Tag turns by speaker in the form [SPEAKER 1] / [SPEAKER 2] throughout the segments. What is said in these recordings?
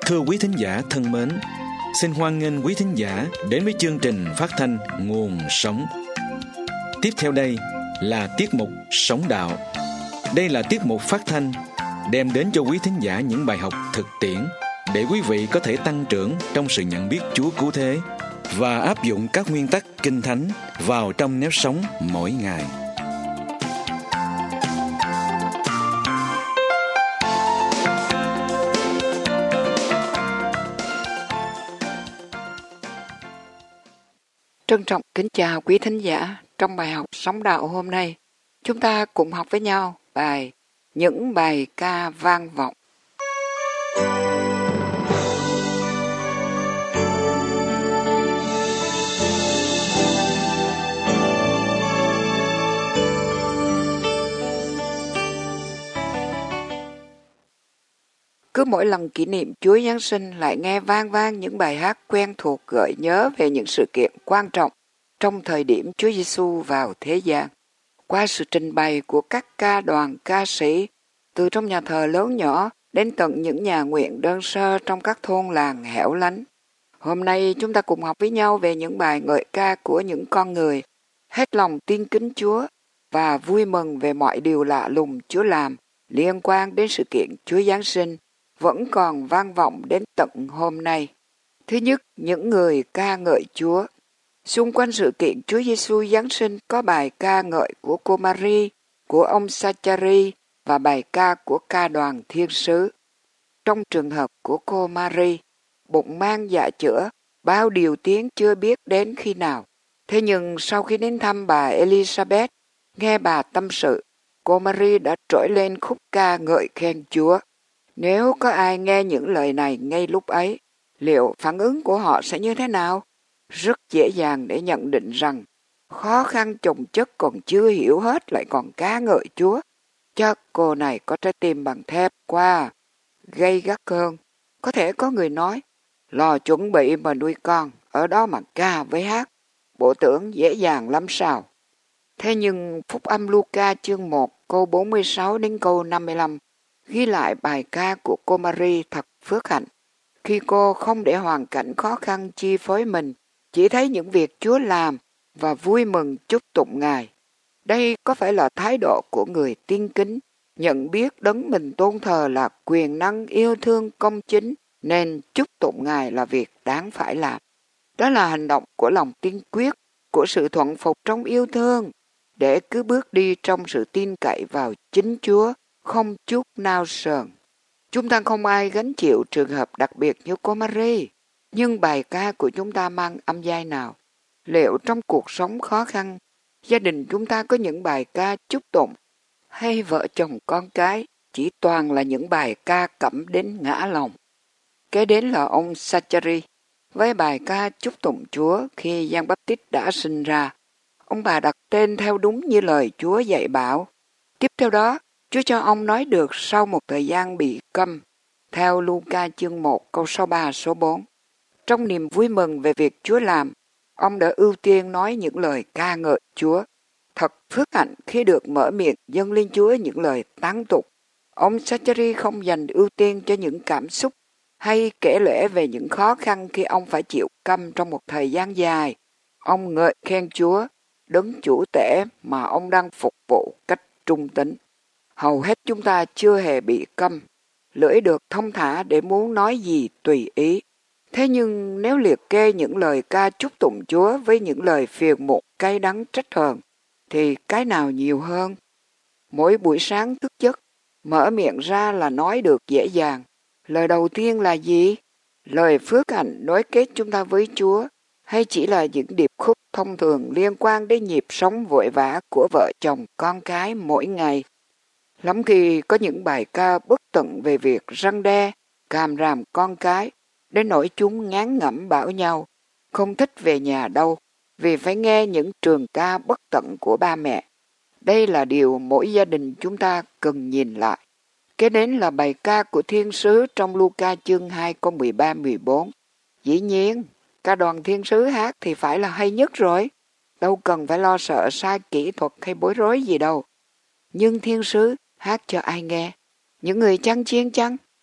[SPEAKER 1] Thưa quý thính giả thân mến, xin hoan nghênh quý thính giả đến với chương trình phát thanh Nguồn Sống. Tiếp theo đây là tiết mục Sống Đạo. Đây là tiết mục phát thanh đem đến cho quý thính giả những bài học thực tiễn để quý vị có thể tăng trưởng trong sự nhận biết Chúa cứu thế và áp dụng các nguyên tắc Kinh Thánh vào trong nếp sống mỗi ngày.
[SPEAKER 2] Trân trọng kính chào quý thính giả. Trong bài học Sống Đạo hôm nay, chúng ta cùng học với nhau bài Những bài ca vang vọng. Cứ mỗi lần kỷ niệm Chúa Giáng sinh lại nghe vang vang những bài hát quen thuộc gợi nhớ về những sự kiện quan trọng trong thời điểm Chúa Giêsu vào thế gian. Qua sự trình bày của các ca đoàn ca sĩ, từ trong nhà thờ lớn nhỏ đến tận những nhà nguyện đơn sơ trong các thôn làng hẻo lánh. Hôm nay chúng ta cùng học với nhau về những bài ngợi ca của những con người hết lòng tin kính Chúa và vui mừng về mọi điều lạ lùng Chúa làm liên quan đến sự kiện Chúa Giáng sinh vẫn còn vang vọng đến tận hôm nay. Thứ nhất, những người ca ngợi Chúa. Xung quanh sự kiện Chúa Giêsu Giáng sinh có bài ca ngợi của cô Mary, của ông Zachary và bài ca của ca đoàn thiên sứ. Trong trường hợp của cô Mary, bụng mang dạ chữa, bao điều tiếng chưa biết đến khi nào. Thế nhưng sau khi đến thăm bà Elizabeth, nghe bà tâm sự, cô Mary đã trỗi lên khúc ca ngợi khen Chúa. Nếu có ai nghe những lời này ngay lúc ấy, liệu phản ứng của họ sẽ như thế nào? Rất dễ dàng để nhận định rằng khó khăn chồng chất còn chưa hiểu hết lại còn ca ngợi Chúa. Chắc cô này có trái tim bằng thép quá, gay gắt hơn. Có thể có người nói, lo chuẩn bị mà nuôi con, ở đó mà ca với hát, bộ tưởng dễ dàng lắm sao. Thế nhưng Phúc âm Luca chương 1 câu 46 đến câu 55 ghi lại bài ca của cô Mary thật phước hạnh. Khi cô không để hoàn cảnh khó khăn chi phối mình, chỉ thấy những việc Chúa làm và vui mừng chúc tụng Ngài. Đây có phải là thái độ của người tin kính, nhận biết đấng mình tôn thờ là quyền năng yêu thương công chính, nên chúc tụng Ngài là việc đáng phải làm. Đó là hành động của lòng tin quyết, của sự thuận phục trong yêu thương, để cứ bước đi trong sự tin cậy vào chính Chúa, không chút nao sờn. Chúng ta không ai gánh chịu trường hợp đặc biệt như cô Mary, nhưng bài ca của chúng ta mang âm giai nào? Liệu trong cuộc sống khó khăn, gia đình chúng ta có những bài ca chúc tụng, hay vợ chồng con cái chỉ toàn là những bài ca cẩm đến ngã lòng? Kế đến là ông Zachary với bài ca chúc tụng Chúa khi Giăng Báp-tít đã sinh ra. Ông bà đặt tên theo đúng như lời Chúa dạy bảo. Tiếp theo đó, Chúa cho ông nói được sau một thời gian bị câm, theo Luca chương 1 câu số 3 số 4. Trong niềm vui mừng về việc Chúa làm, ông đã ưu tiên nói những lời ca ngợi Chúa. Thật phước hạnh khi được mở miệng dâng lên Chúa những lời tán tục. Ông Zachary không dành ưu tiên cho những cảm xúc hay kể lể về những khó khăn khi ông phải chịu câm trong một thời gian dài. Ông ngợi khen Chúa, đấng chủ tể mà ông đang phục vụ cách trung tín. Hầu hết chúng ta chưa hề bị câm, lưỡi được thông thả để muốn nói gì tùy ý. Thế nhưng nếu liệt kê những lời ca chúc tụng Chúa với những lời phiền muộn cay đắng trách hờn, thì cái nào nhiều hơn? Mỗi buổi sáng thức giấc, mở miệng ra là nói được dễ dàng. Lời đầu tiên là gì? Lời phước hạnh nối kết chúng ta với Chúa, hay chỉ là những điệp khúc thông thường liên quan đến nhịp sống vội vã của vợ chồng con cái mỗi ngày? Lắm khi có những bài ca bất tận về việc răn đe, càm ràm con cái, đến nỗi chúng ngán ngẩm bảo nhau, không thích về nhà đâu, vì phải nghe những trường ca bất tận của ba mẹ. Đây là điều mỗi gia đình chúng ta cần nhìn lại. Kế đến là bài ca của thiên sứ trong Luca chương 2 câu 13-14. Dĩ nhiên, ca đoàn thiên sứ hát thì phải là hay nhất rồi. Đâu cần phải lo sợ sai kỹ thuật hay bối rối gì đâu. Nhưng thiên sứ hát cho ai nghe? Những người chăn chiên chăng?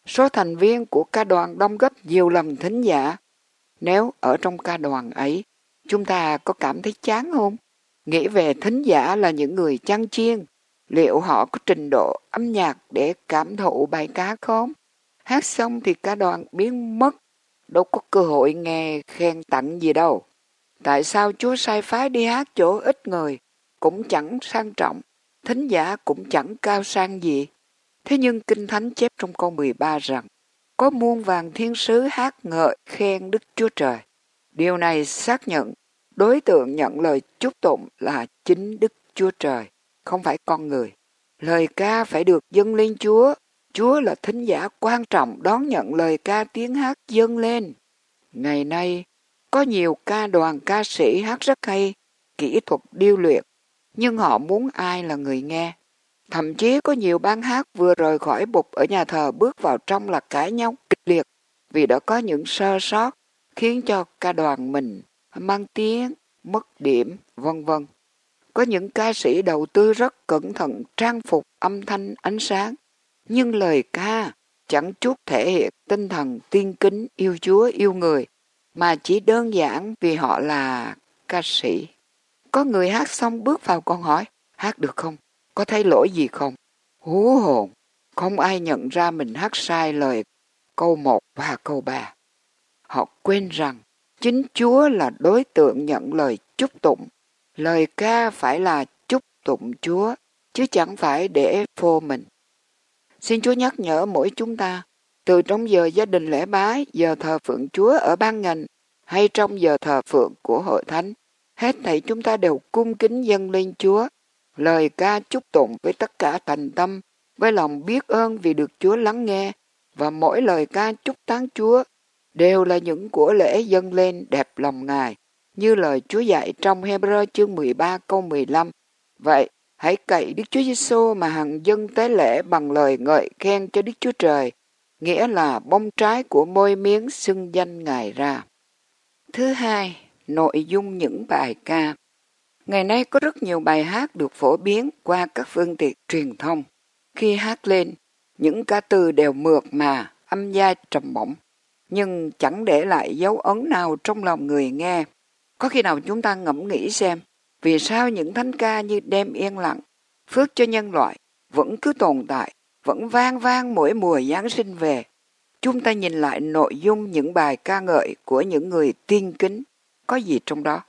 [SPEAKER 2] Số thành viên của ca đoàn đông gấp nhiều lần thính giả. Nếu ở trong ca đoàn ấy, chúng ta có cảm thấy chán không? Nghĩ về thính giả là những người chăn chiên, liệu họ có trình độ âm nhạc để cảm thụ bài ca không? Hát xong thì ca đoàn biến mất, đâu có cơ hội nghe khen tặng gì đâu. Tại sao Chúa sai phái đi hát chỗ ít người, cũng chẳng sang trọng, thính giả cũng chẳng cao sang gì? Thế nhưng Kinh Thánh chép trong câu 13 rằng, có muôn vàn thiên sứ hát ngợi khen Đức Chúa Trời. Điều này xác nhận đối tượng nhận lời chúc tụng là chính Đức Chúa Trời, không phải con người. Lời ca phải được dâng lên Chúa. Chúa là thính giả quan trọng đón nhận lời ca tiếng hát dâng lên. Ngày nay, có nhiều ca đoàn ca sĩ hát rất hay, kỹ thuật điêu luyện, nhưng họ muốn ai là người nghe. Thậm chí có nhiều ban hát vừa rời khỏi bục ở nhà thờ bước vào trong là cãi nhau kịch liệt vì đã có những sơ sót khiến cho ca đoàn mình mang tiếng, mất điểm, vân vân. Có những ca sĩ đầu tư rất cẩn thận trang phục, âm thanh, ánh sáng, nhưng lời ca chẳng chút thể hiện tinh thần tiên kính yêu Chúa, yêu người, mà chỉ đơn giản vì họ là ca sĩ. Có người hát xong bước vào còn hỏi, hát được không? Có thấy lỗi gì không? Hú hồn, không ai nhận ra mình hát sai lời câu 1 và câu 3. Họ quên rằng chính Chúa là đối tượng nhận lời chúc tụng. Lời ca phải là chúc tụng Chúa, chứ chẳng phải để phô mình. Xin Chúa nhắc nhở mỗi chúng ta, từ trong giờ gia đình lễ bái, giờ thờ phượng Chúa ở ban ngành, hay trong giờ thờ phượng của hội thánh, hết thảy chúng ta đều cung kính dâng lên Chúa, lời ca chúc tụng với tất cả thành tâm, với lòng biết ơn vì được Chúa lắng nghe, và mỗi lời ca chúc tán Chúa đều là những của lễ dâng lên đẹp lòng Ngài, như lời Chúa dạy trong Hebrew chương 13 câu 15. Vậy, hãy cậy Đức Chúa Giêsu mà hằng dâng tế lễ bằng lời ngợi khen cho Đức Chúa Trời, nghĩa là bông trái của môi miếng xưng danh Ngài ra. Thứ hai, nội dung những bài ca. Ngày nay có rất nhiều bài hát được phổ biến qua các phương tiện truyền thông. Khi hát lên, những ca từ đều mượt mà, âm dai trầm bổng, nhưng chẳng để lại dấu ấn nào trong lòng người nghe. Có khi nào chúng ta ngẫm nghĩ xem, vì sao những thánh ca như Đêm Yên Lặng, Phước cho nhân loại vẫn cứ tồn tại, vẫn vang vang mỗi mùa Giáng sinh về? Chúng ta nhìn lại nội dung những bài ca ngợi của những người tiên kính, có gì trong đó?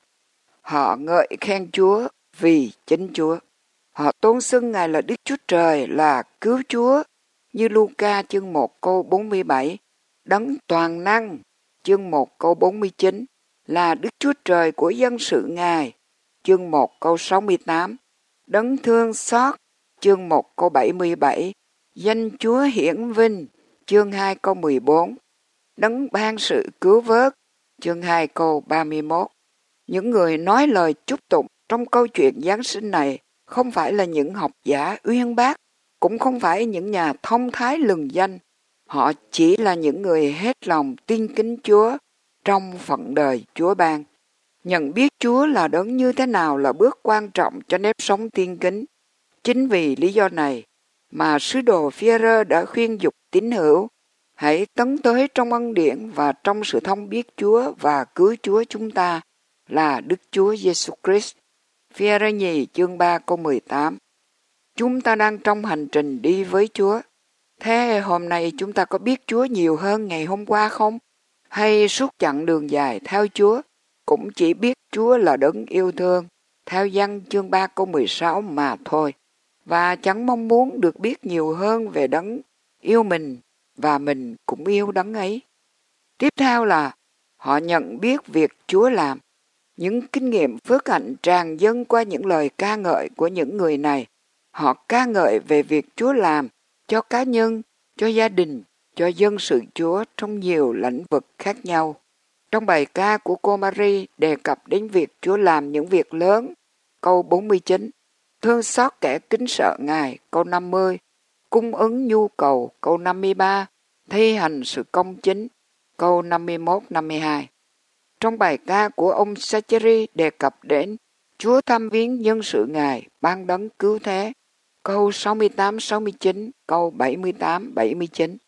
[SPEAKER 2] Họ ngợi khen Chúa vì chính Chúa. Họ tôn xưng Ngài là Đức Chúa Trời, là cứu Chúa, như Luca chương 1 câu 47, Đấng toàn năng, chương 1 câu 49, là Đức Chúa Trời của dân sự Ngài, chương 1 câu 68, Đấng thương xót, chương 1 câu 77, danh Chúa hiển vinh, chương 2 câu 14, Đấng ban sự cứu vớt, chương 2 câu 31. Những người nói lời chúc tụng trong câu chuyện Giáng sinh này không phải là những học giả uyên bác, cũng không phải những nhà thông thái lừng danh. Họ chỉ là những người hết lòng tin kính Chúa trong phận đời Chúa ban. Nhận biết Chúa là đấng như thế nào là bước quan trọng cho nếp sống tiên kính. Chính vì lý do này mà sứ đồ Phi-e-rơ đã khuyên dục tín hữu, hãy tấn tới trong ân điển và trong sự thông biết Chúa và cứu Chúa chúng ta là Đức Chúa Giêsu Christ. Phi-e-rơ nhì chương 3 câu 18. Chúng ta đang trong hành trình đi với Chúa. Thế hôm nay chúng ta có biết Chúa nhiều hơn ngày hôm qua không? Hay suốt chặng đường dài theo Chúa cũng chỉ biết Chúa là đấng yêu thương, theo Giăng chương 3 câu 16 mà thôi, và chẳng mong muốn được biết nhiều hơn về đấng yêu mình và mình cũng yêu đấng ấy. Tiếp theo là họ nhận biết việc Chúa làm. Những kinh nghiệm phước hạnh tràn dâng qua những lời ca ngợi của những người này. Họ ca ngợi về việc Chúa làm cho cá nhân, cho gia đình, cho dân sự Chúa trong nhiều lĩnh vực khác nhau. Trong bài ca của cô Marie đề cập đến việc Chúa làm những việc lớn, câu 49, thương xót kẻ kính sợ Ngài, câu 50, cung ứng nhu cầu, câu 53, thi hành sự công chính, câu 51-52. Trong bài ca của ông Sacheri đề cập đến Chúa thăm viếng nhân sự Ngài, ban đấng cứu thế, câu 68-69, câu 78-79.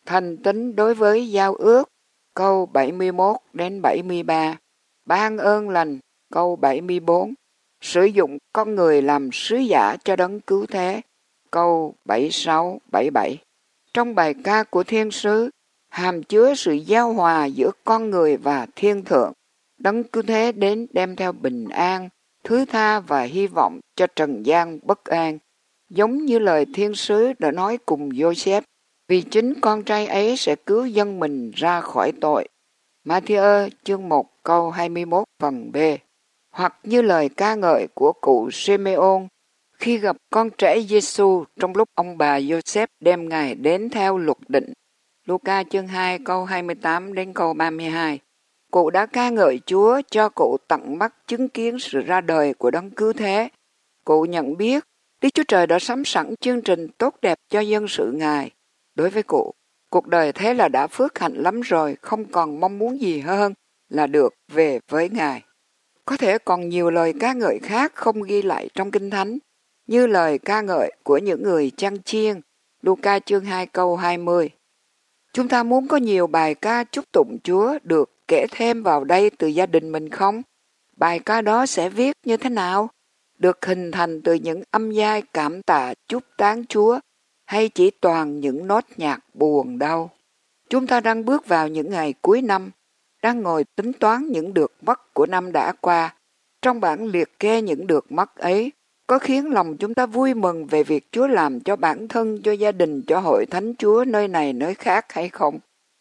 [SPEAKER 2] thành tín đối với giao ước, câu 71 đến 73, ban ơn lành, câu 74, sử dụng con người làm sứ giả cho đấng cứu thế, câu 76, 77. Trong bài ca của thiên sứ, hàm chứa sự giao hòa giữa con người và thiên thượng. Đấng cứu thế đến đem theo bình an, thứ tha và hy vọng cho trần gian bất an. Giống như lời thiên sứ đã nói cùng Joseph, vì chính con trai ấy sẽ cứu dân mình ra khỏi tội. Ma-thi-ơ chương 1 câu 21 phần B. Hoặc như lời ca ngợi của cụ Simeon khi gặp con trẻ Giêsu trong lúc ông bà Joseph đem Ngài đến theo luật định. Luca chương 2 câu 28 đến câu 32. Cụ đã ca ngợi Chúa cho cụ tận mắt chứng kiến sự ra đời của đấng cứu thế. Cụ nhận biết Đức Chúa Trời đã sắm sẵn chương trình tốt đẹp cho dân sự Ngài. Đối với cụ, cuộc đời thế là đã phước hạnh lắm rồi, không còn mong muốn gì hơn là được về với Ngài. Có thể còn nhiều lời ca ngợi khác không ghi lại trong Kinh Thánh, như lời ca ngợi của những người chăn chiên, Luca chương 2 câu 20. Chúng ta muốn có nhiều bài ca chúc tụng Chúa được kể thêm vào đây từ gia đình mình không? Bài ca đó sẽ viết như thế nào? Được hình thành từ những âm giai cảm tạ chúc tán Chúa hay chỉ toàn những nốt nhạc buồn đâu? Chúng ta đang bước vào những ngày cuối năm, đang ngồi tính toán những được mất của năm đã qua. Trong bản liệt kê những được mất ấy, có khiến lòng chúng ta vui mừng về việc Chúa làm cho bản thân, cho gia đình, cho hội thánh Chúa nơi này nơi khác hay không?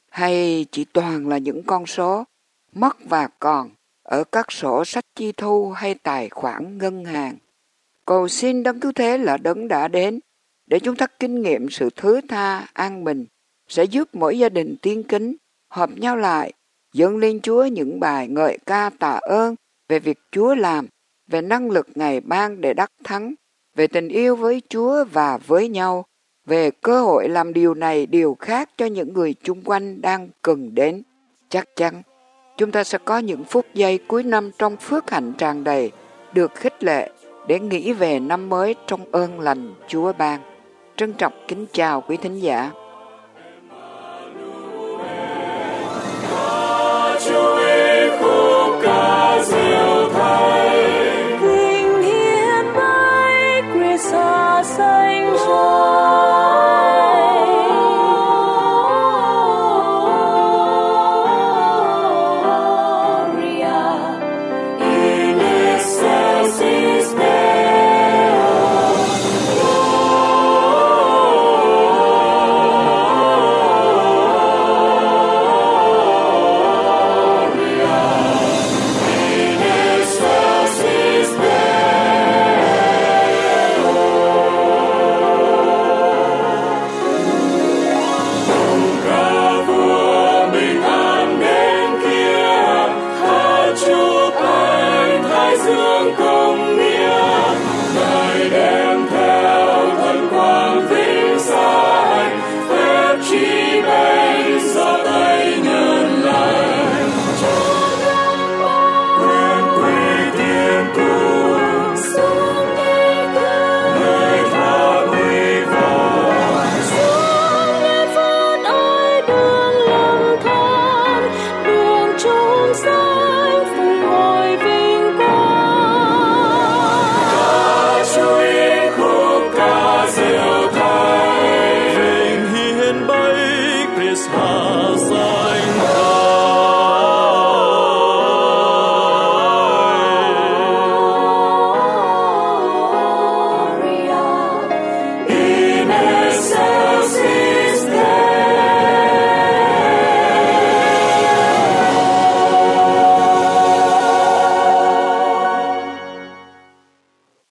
[SPEAKER 2] Hay chỉ toàn là những con số mất và còn ở các sổ sách chi thu hay tài khoản ngân hàng? Cầu xin đấng cứu thế là đấng đã đến để chúng ta kinh nghiệm sự thứ tha, an bình, sẽ giúp mỗi gia đình tiên kính hợp nhau lại, dâng lên Chúa những bài ngợi ca tạ ơn về việc Chúa làm, về năng lực Ngài ban để đắc thắng, về tình yêu với Chúa và với nhau, về cơ hội làm điều này điều khác cho những người chung quanh đang cần đến. Chắc chắn, chúng ta sẽ có những phút giây cuối năm trong phước hạnh tràn đầy, được khích lệ để nghĩ về năm mới trong ơn lành Chúa ban. Trân trọng kính chào quý thính giả.
[SPEAKER 3] Hạ xanh